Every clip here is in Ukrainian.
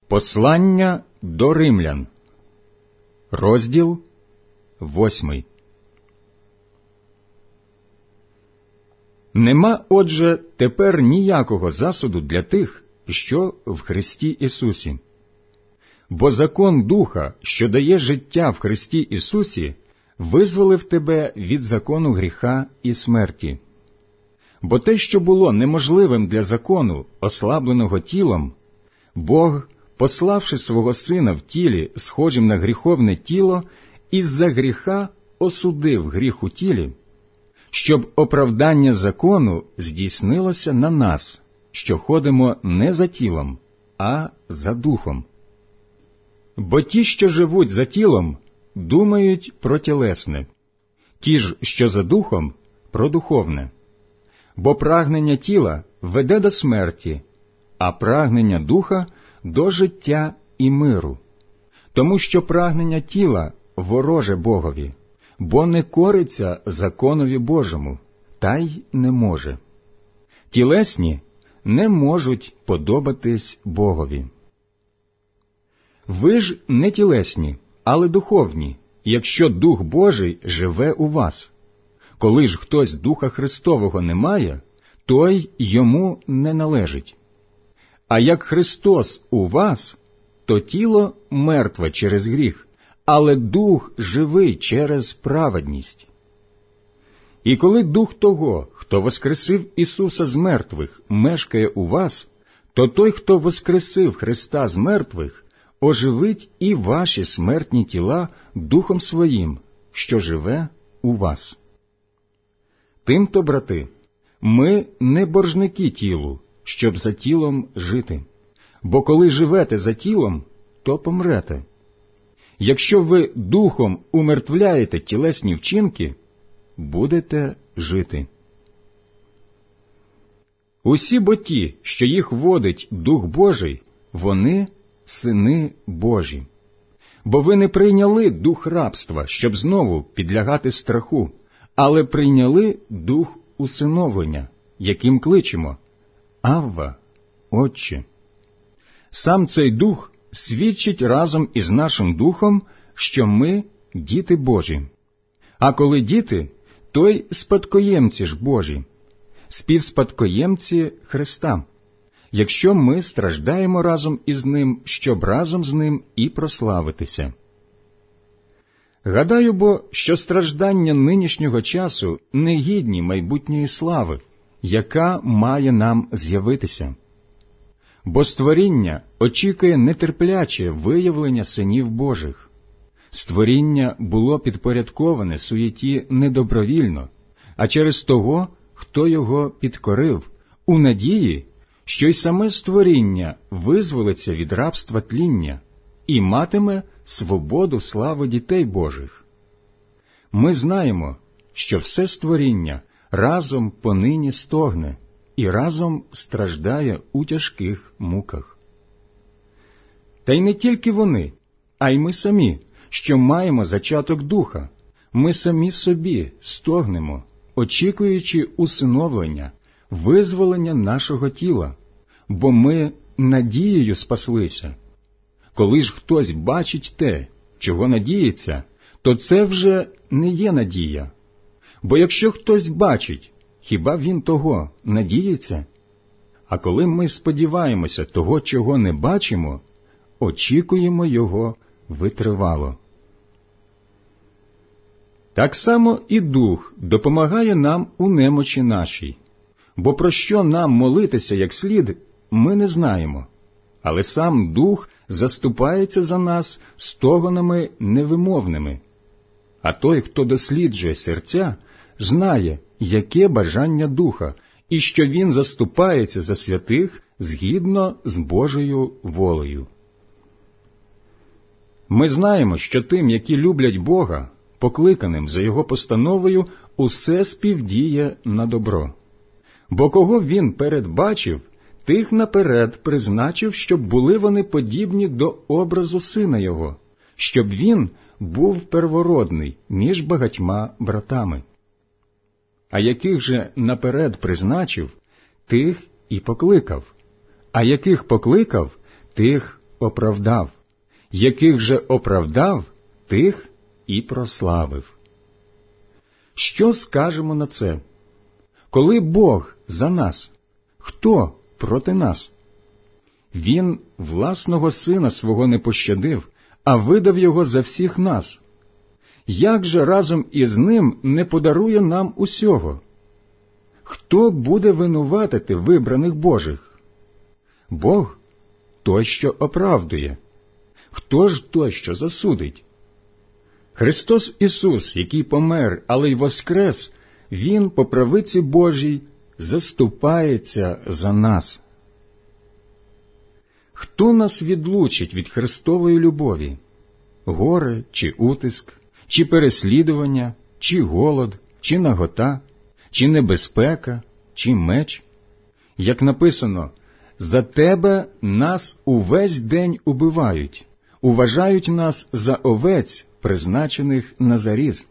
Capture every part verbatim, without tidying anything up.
Послання до римлян, розділ восьмий. Нема, отже, тепер ніякого засуду для тих, що в Христі Ісусі. Бо закон Духа, що дає життя в Христі Ісусі, визволив тебе від закону гріха і смерті. Бо те, що було неможливим для закону, ослабленого тілом, Бог, пославши свого Сина в тілі, схожим на гріховне тіло, із-за гріха осудив гріх у тілі, щоб оправдання закону здійснилося на нас, що ходимо не за тілом, а за духом. Бо ті, що живуть за тілом, думають про тілесне, ті ж, що за духом, про духовне. Бо прагнення тіла веде до смерті, а прагнення духа – до життя і миру. Тому що прагнення тіла вороже Богові, бо не кориться законові Божому, та й не може. Тілесні не можуть подобатись Богові. Ви ж не тілесні, але духовні, якщо Дух Божий живе у вас. Коли ж хтось Духа Христового не має, той йому не належить. А як Христос у вас, то тіло мертве через гріх, але Дух живий через праведність. І коли Дух того, хто воскресив Ісуса з мертвих, мешкає у вас, то той, хто воскресив Христа з мертвих, оживить і ваші смертні тіла Духом Своїм, що живе у вас. Тимто, брати, ми не боржники тілу, щоб за тілом жити. Бо коли живете за тілом, то помрете. Якщо ви духом умертвляєте тілесні вчинки, будете жити. Усі бо ті, що їх водить Дух Божий, вони сини Божі. Бо ви не прийняли дух рабства, щоб знову підлягати страху, але прийняли дух усиновлення, яким кличемо: Авва, Отче. Сам цей дух свідчить разом із нашим духом, що ми діти Божі. А коли діти, то й спадкоємці ж Божі, співспадкоємці Христа, якщо ми страждаємо разом із Ним, щоб разом з Ним і прославитися. Гадаю бо, що страждання нинішнього часу не гідні майбутньої слави, яка має нам з'явитися. Бо створіння очікує нетерпляче виявлення синів Божих. Створіння було підпорядковане суєті не добровільно, а через того, хто його підкорив, у надії, що й саме створіння визволиться від рабства тління і матиме свободу слави дітей Божих. Ми знаємо, що все створіння разом понині стогне і разом страждає у тяжких муках. Та й не тільки вони, а й ми самі, що маємо зачаток духа, ми самі в собі стогнемо, очікуючи усиновлення, визволення нашого тіла, бо ми надією спаслися. Коли ж хтось бачить те, чого надіється, то це вже не є надія. Бо якщо хтось бачить, хіба він того надіється? А коли ми сподіваємося того, чого не бачимо, очікуємо його витривало. Так само і Дух допомагає нам у немочі нашій. Бо про що нам молитися як слід, ми не знаємо. Але сам Дух заступається за нас стогонами невимовними. А той, хто досліджує серця, знає, яке бажання Духа, і що він заступається за святих згідно з Божою волею. Ми знаємо, що тим, які люблять Бога, покликаним за Його постановою, усе співдіє на добро. Бо кого Він передбачив, тих наперед призначив, щоб були вони подібні до образу Сина Його, щоб Він був первородний між багатьма братами. А яких же наперед призначив, тих і покликав, а яких покликав, тих оправдав, яких же оправдав, тих і прославив. Що скажемо на це? Коли Бог за нас, хто проти нас? Він власного Сина свого не пощадив, а видав його за всіх нас. Як же разом із ним не подарує нам усього? Хто буде винуватити вибраних Божих? Бог – той, що оправдує. Хто ж той, що засудить? Христос Ісус, який помер, але й воскрес, Він по правиці Божій заступається за нас. Хто нас відлучить від Христової любові? Горе чи утиск, чи переслідування, чи голод, чи нагота, чи небезпека, чи меч? Як написано, «За тебе нас увесь день убивають, уважають нас за овець, призначених на заріз».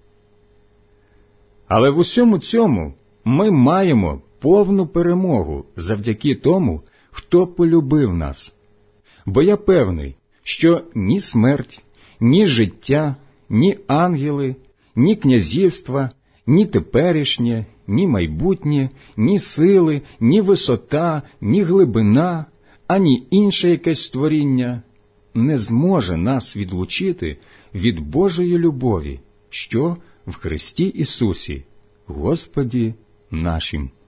Але в усьому цьому ми маємо повну перемогу завдяки тому, хто полюбив нас. Бо я певний, що ні смерть, ні життя, ні ангели, ні князівства, ні теперішнє, ні майбутнє, ні сили, ні висота, ні глибина, ані інше якесь створіння не зможе нас відлучити від Божої любові, що в Христі Ісусі, Господі нашим.